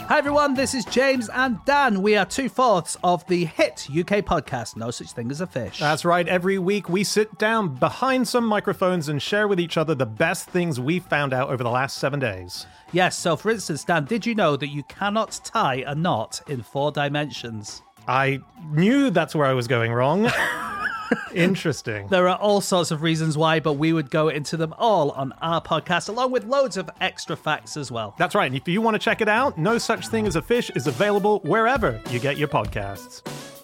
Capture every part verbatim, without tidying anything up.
Hi everyone, this is James and Dan. We are two-fourths of the hit U K podcast, No Such Thing as a Fish. That's right. Every week we sit down behind some microphones and share with each other the best things we found out over the last seven days. Yes, so for instance, Dan, did you know that you cannot tie a knot in four dimensions? I knew that's where I was going wrong. Interesting. There are all sorts of reasons why, but we would go into them all on our podcast, along with loads of extra facts as well. That's right. And if you want to check it out, No Such Thing as a Fish is available wherever you get your podcasts.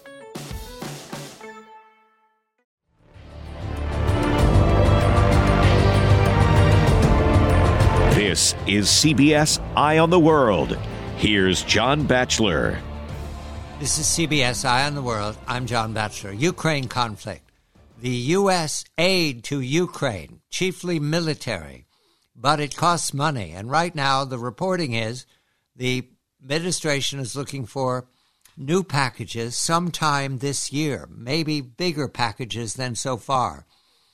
This is C B S Eye on the World. Here's John Batchelor. This is C B S Eye on the World. I'm John Batchelor. Ukraine conflict. The U S aid to Ukraine, chiefly military, but it costs money. And right now, the reporting is the administration is looking for new packages sometime this year, maybe bigger packages than so far.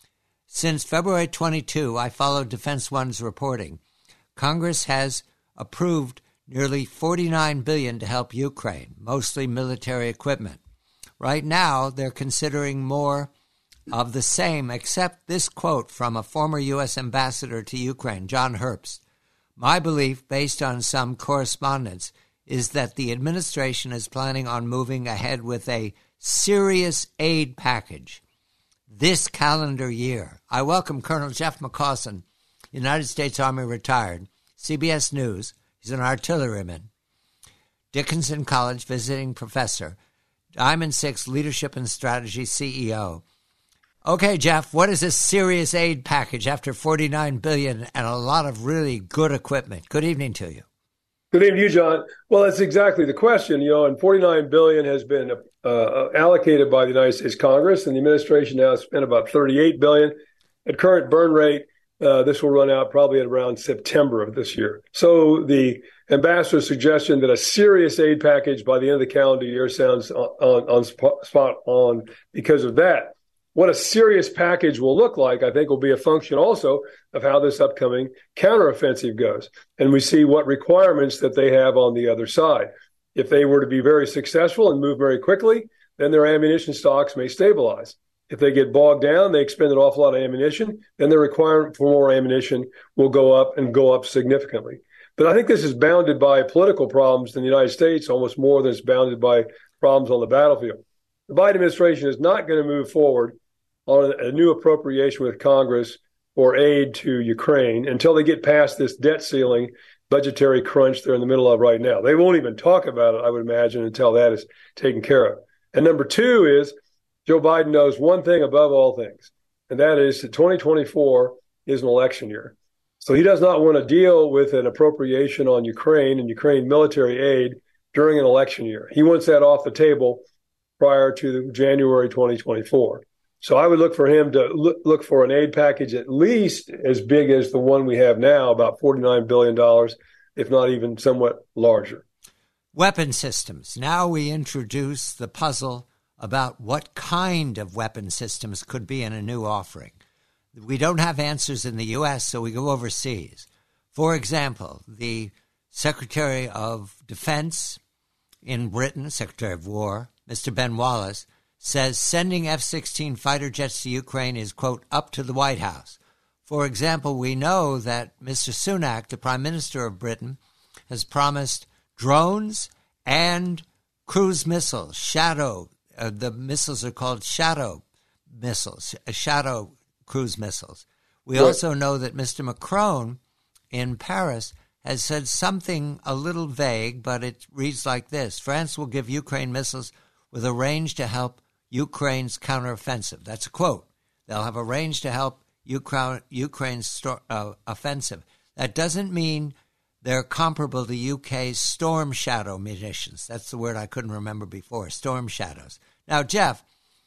Since February twenty-second, I followed Defense One's reporting. Congress has approved nearly forty-nine billion dollars to help Ukraine, mostly military equipment. Right now, they're considering more of the same, except this quote from a former U S ambassador to Ukraine, John Herbst. My belief, based on some correspondence, is that the administration is planning on moving ahead with a serious aid package this calendar year. I welcome Colonel Jeff McCausland, United States Army retired, C B S News. He's an artilleryman, Dickinson College visiting professor, Diamond Six Leadership and Strategy C E O. Okay, Jeff, what is this serious aid package after forty-nine billion dollars and a lot of really good equipment? Good evening to you. Good evening to you, John. Well, that's exactly the question. You know, and forty-nine billion dollars has been uh, allocated by the United States Congress, and the administration now has spent about thirty-eight billion dollars. At current burn rate, uh, this will run out probably at around September of this year. So the ambassador's suggestion that a serious aid package by the end of the calendar year sounds on, on, on spot on because of that. What a serious package will look like, I think, will be a function also of how this upcoming counteroffensive goes. And we see what requirements that they have on the other side. If they were to be very successful and move very quickly, then their ammunition stocks may stabilize. If they get bogged down, they expend an awful lot of ammunition, then their requirement for more ammunition will go up and go up significantly. But I think this is bounded by political problems in the United States, almost more than it's bounded by problems on the battlefield. The Biden administration is not going to move forward on a new appropriation with Congress for aid to Ukraine until they get past this debt ceiling budgetary crunch they're in the middle of right now. They won't even talk about it, I would imagine, until that is taken care of. And number two is Joe Biden knows one thing above all things, and that is that twenty twenty-four is an election year. So he does not want to deal with an appropriation on Ukraine and Ukraine military aid during an election year. He wants that off the table prior to January twenty twenty-four. So I would look for him to look, look for an aid package at least as big as the one we have now, about forty-nine billion dollars, if not even somewhat larger. Weapon systems. Now we introduce the puzzle about what kind of weapon systems could be in a new offering. We don't have answers in the U S, so we go overseas. For example, the Secretary of Defense in Britain, Secretary of War, Mister Ben Wallace, says sending F sixteen fighter jets to Ukraine is, quote, up to the White House. For example, we know that Mister Sunak, the Prime Minister of Britain, has promised drones and cruise missiles, Shadow. Uh, the missiles are called Shadow missiles, uh, Shadow cruise missiles. We right. also know that Mister Macron in Paris has said something a little vague, but it reads like this. France will give Ukraine missiles with a range to help Ukraine's counteroffensive. That's a quote. They'll have a range to help Ukraine, Ukraine's sto- uh, offensive. That doesn't mean they're comparable to U K's Storm Shadow munitions. That's the word I couldn't remember before, Storm Shadows. Now, Jeff,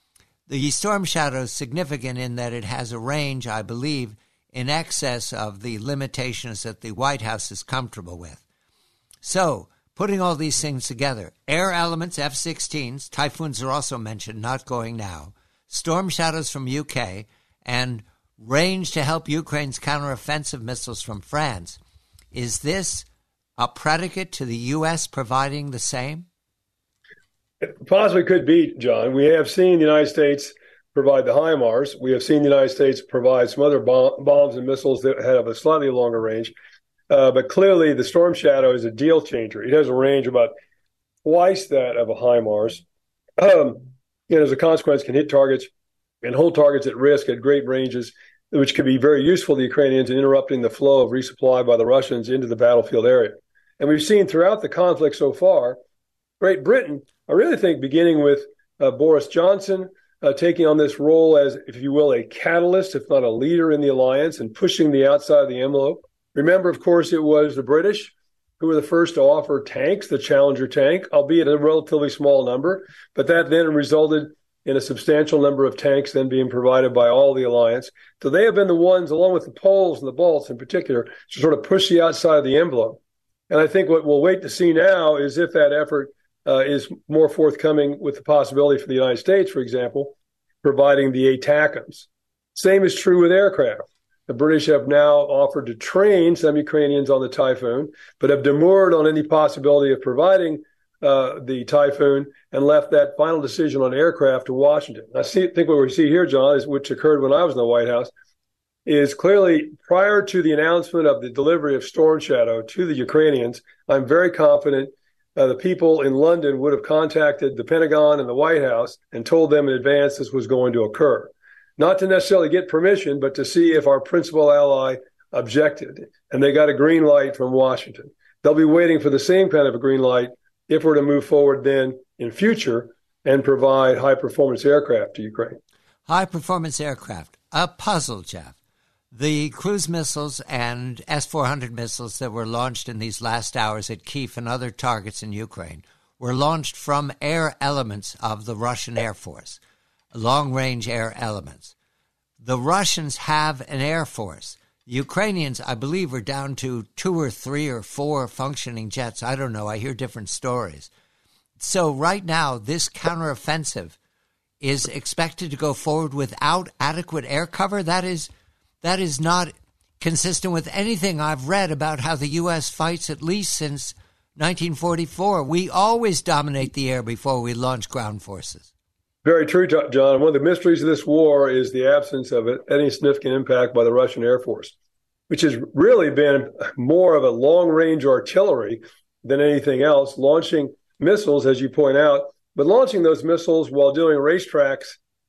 the Storm Shadow is significant in that it has a range, I believe, in excess of the limitations that the White House is comfortable with. So, putting all these things together, air elements, F sixteens, Typhoons are also mentioned, not going now, Storm Shadows from U K, and range to help Ukraine's counteroffensive missiles from France. Is this a predicate to the U S providing the same? It possibly could be, John. We have seen the United States provide the HIMARS. We have seen the United States provide some other bomb, bombs and missiles that have a slightly longer range. Uh, but clearly, the Storm Shadow is a deal changer. It has a range about twice that of a HIMARS. Um, and as a consequence, can hit targets and hold targets at risk at great ranges, which could be very useful to the Ukrainians in interrupting the flow of resupply by the Russians into the battlefield area. And we've seen throughout the conflict so far, Great Britain, I really think beginning with uh, Boris Johnson uh, taking on this role as, if you will, a catalyst, if not a leader in the alliance and pushing the outside of the envelope. Remember, of course, it was the British who were the first to offer tanks, the Challenger tank, albeit a relatively small number. But that then resulted in a substantial number of tanks then being provided by all the alliance. So they have been the ones, along with the Poles and the Balts in particular, to sort of push the outside of the envelope. And I think what we'll wait to see now is if that effort uh, is more forthcoming with the possibility for the United States, for example, providing the ATACMS. Same is true with aircraft. The British have now offered to train some Ukrainians on the Typhoon, but have demurred on any possibility of providing uh, the Typhoon and left that final decision on aircraft to Washington. I see, think what we see here, John, is which occurred when I was in the White House, is clearly prior to the announcement of the delivery of Storm Shadow to the Ukrainians, I'm very confident uh, the people in London would have contacted the Pentagon and the White House and told them in advance this was going to occur. Not to necessarily get permission, but to see if our principal ally objected. And they got a green light from Washington. They'll be waiting for the same kind of a green light if we're to move forward then in future and provide high-performance aircraft to Ukraine. High-performance aircraft, a puzzle, Jeff. The cruise missiles and S four hundred missiles that were launched in these last hours at Kyiv and other targets in Ukraine were launched from air elements of the Russian Air Force, long-range air elements. The Russians have an air force. Ukrainians, I believe, are down to two or three or four functioning jets. I don't know. I hear different stories. So right now, this counteroffensive is expected to go forward without adequate air cover. That is, that is not consistent with anything I've read about how the U S fights at least since nineteen forty-four. We always dominate the air before we launch ground forces. Very true, John. One of the mysteries of this war is the absence of any significant impact by the Russian Air Force, which has really been more of a long-range artillery than anything else, launching missiles, as you point out, but launching those missiles while doing racetracks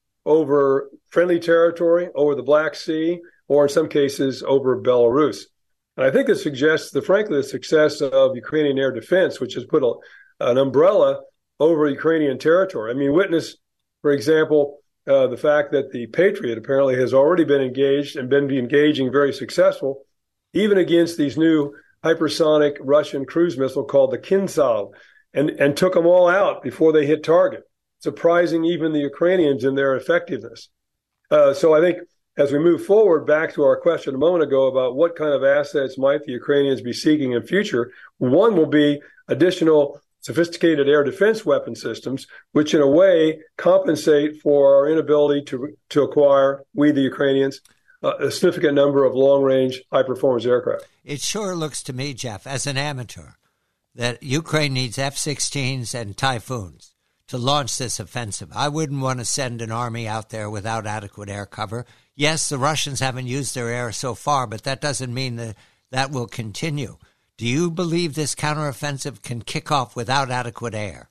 over friendly territory, over the Black Sea, or in some cases over Belarus. And I think this suggests, the, frankly, the success of Ukrainian air defense, which has put a, an umbrella over Ukrainian territory. I mean, witness, for example, uh, the fact that the Patriot apparently has already been engaged and been engaging very successful, even against these new hypersonic Russian cruise missile called the Kinzhal, and, and took them all out before they hit target, surprising even the Ukrainians in their effectiveness. Uh, so I think as we move forward, back to our question a moment ago about what kind of assets might the Ukrainians be seeking in future, one will be additional sophisticated air defense weapon systems, which in a way compensate for our inability to to acquire, we the Ukrainians, uh, a significant number of long-range, high-performance aircraft. It sure looks to me, Jeff, as an amateur, that Ukraine needs F sixteens and Typhoons to launch this offensive. I wouldn't want to send an army out there without adequate air cover. Yes, the Russians haven't used their air so far, but that doesn't mean that that will continue. Do you believe this counteroffensive can kick off without adequate air?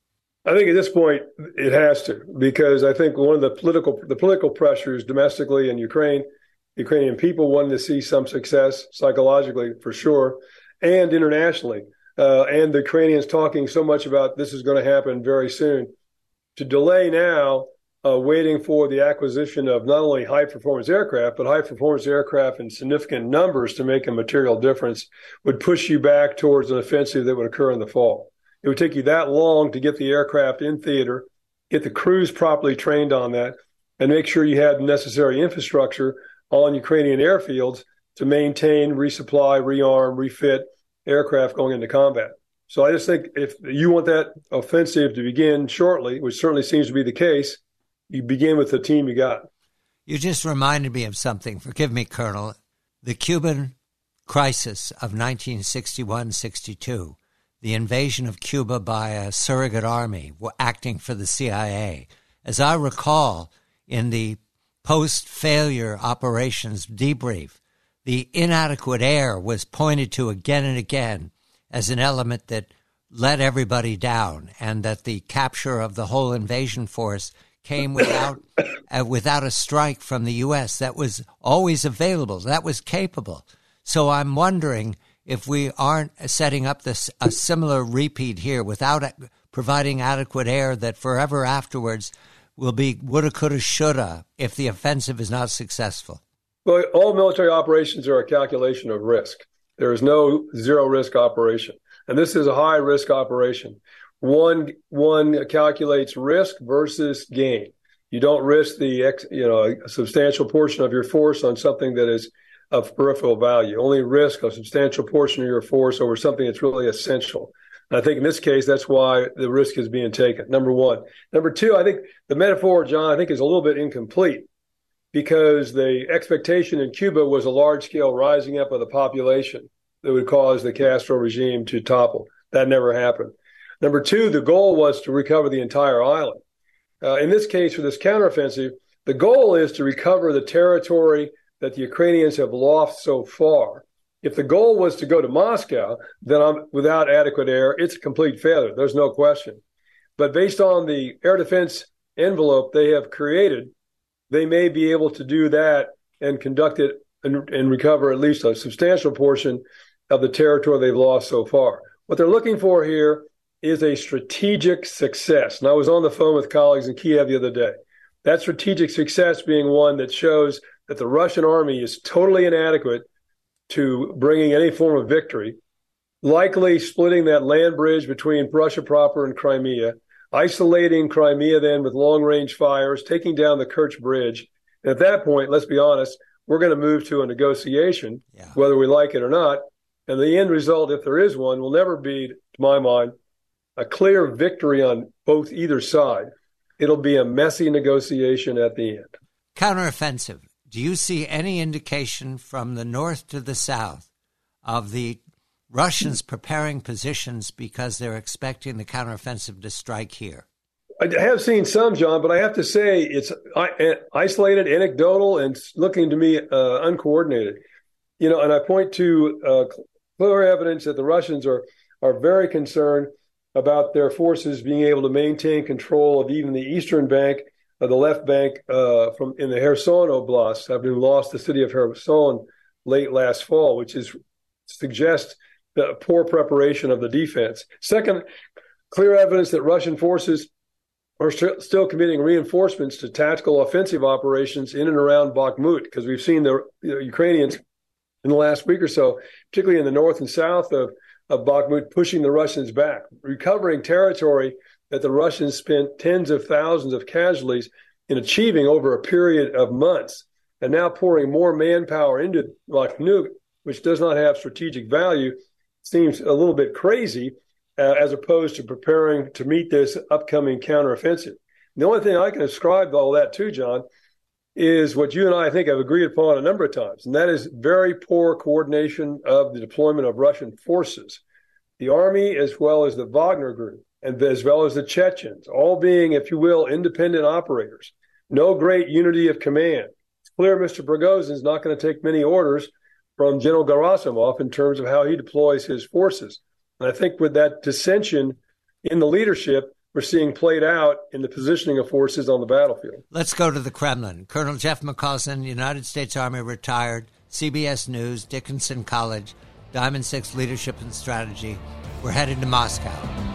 I think at this point it has to, because I think one of the political the political pressures domestically in Ukraine, Ukrainian people wanting to see some success psychologically for sure, and internationally, uh, and the Ukrainians talking so much about this is going to happen very soon. To delay now, uh, waiting for the acquisition of not only high-performance aircraft, but high-performance aircraft in significant numbers to make a material difference, would push you back towards an offensive that would occur in the fall. It would take you that long to get the aircraft in theater, get the crews properly trained on that, and make sure you had the necessary infrastructure on Ukrainian airfields to maintain, resupply, rearm, refit aircraft going into combat. So I just think if you want that offensive to begin shortly, which certainly seems to be the case, you begin with the team you got. You just reminded me of something. Forgive me, Colonel. The Cuban crisis of nineteen sixty-one sixty-two, the invasion of Cuba by a surrogate army acting for the C I A. As I recall, in the post-failure operations debrief, the inadequate air was pointed to again and again as an element that let everybody down, and that the capture of the whole invasion force came without uh, without a strike from the U S that was always available, that was capable. So I'm wondering if we aren't setting up this a similar repeat here without providing adequate air that forever afterwards will be woulda, coulda, shoulda if the offensive is not successful. Well, all military operations are a calculation of risk. There is no zero risk operation. And this is a high risk operation. One one calculates risk versus gain. You don't risk the ex, you know a substantial portion of your force on something that is of peripheral value. Only risk a substantial portion of your force over something that's really essential. And I think in this case, that's why the risk is being taken. Number one. Number two, I think the metaphor, John, I think is a little bit incomplete, because the expectation in Cuba was a large-scale rising up of the population that would cause the Castro regime to topple. That never happened. Number two, the goal was to recover the entire island. Uh, in this case, for this counteroffensive, the goal is to recover the territory that the Ukrainians have lost so far. If the goal was to go to Moscow, then I'm, without adequate air, it's a complete failure. There's no question. But based on the air defense envelope they have created, they may be able to do that and conduct it and, and recover at least a substantial portion of the territory they've lost so far. What they're looking for here is a strategic success. And I was on the phone with colleagues in Kiev the other day. That strategic success being one that shows that the Russian army is totally inadequate to bringing any form of victory, likely splitting that land bridge between Russia proper and Crimea, isolating Crimea then with long-range fires, taking down the Kerch Bridge. And at that point, let's be honest, we're going to move to a negotiation, yeah. whether we like it or not. And the end result, if there is one, will never be, to my mind, a clear victory on both either side. It'll be a messy negotiation at the end. Counteroffensive. Do you see any indication from the north to the south of the Russians preparing positions because they're expecting the counteroffensive to strike here? I have seen some, John, but I have to say it's isolated, anecdotal, and looking to me uh, uncoordinated. You know, and I point to uh, clear evidence that the Russians are are very concerned about their forces being able to maintain control of even the eastern bank, of the left bank uh, from in the Kherson Oblast, having lost the city of Kherson late last fall, which is suggests the poor preparation of the defense. Second, clear evidence that Russian forces are st- still committing reinforcements to tactical offensive operations in and around Bakhmut, because we've seen the you know, Ukrainians in the last week or so, particularly in the north and south of, of Bakhmut, pushing the Russians back, recovering territory that the Russians spent tens of thousands of casualties in achieving over a period of months, and now pouring more manpower into Bakhmut, which does not have strategic value, seems a little bit crazy, uh, as opposed to preparing to meet this upcoming counteroffensive. The only thing I can ascribe to all that to, John, is what you and I, I think, have agreed upon a number of times, and that is very poor coordination of the deployment of Russian forces. The army, as well as the Wagner Group, and as well as the Chechens, all being, if you will, independent operators. No great unity of command. It's clear Mister Prigozhin is not going to take many orders from General Gerasimov in terms of how he deploys his forces. And I think with that dissension in the leadership, we're seeing played out in the positioning of forces on the battlefield. Let's go to the Kremlin. Colonel Jeff McCausland, United States Army retired, C B S News, Dickinson College, Diamond Six Leadership and Strategy. We're headed to Moscow.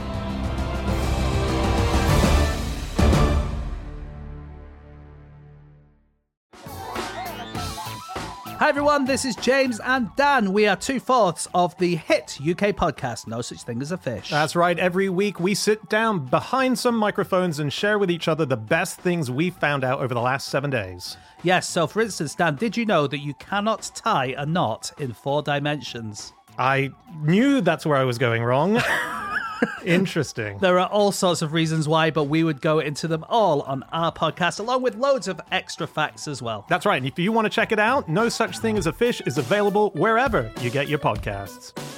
Hi everyone, this is James and Dan. We are two-fourths of the hit U K podcast, No Such Thing as a Fish. That's right. Every week we sit down behind some microphones and share with each other the best things we found out over the last seven days. Yes, so for instance, Dan, did you know that you cannot tie a knot in four dimensions? I knew that's where I was going wrong. Interesting. There are all sorts of reasons why, but we would go into them all on our podcast, along with loads of extra facts as well. That's right. And if you want to check it out, No Such Thing as a Fish is available wherever you get your podcasts.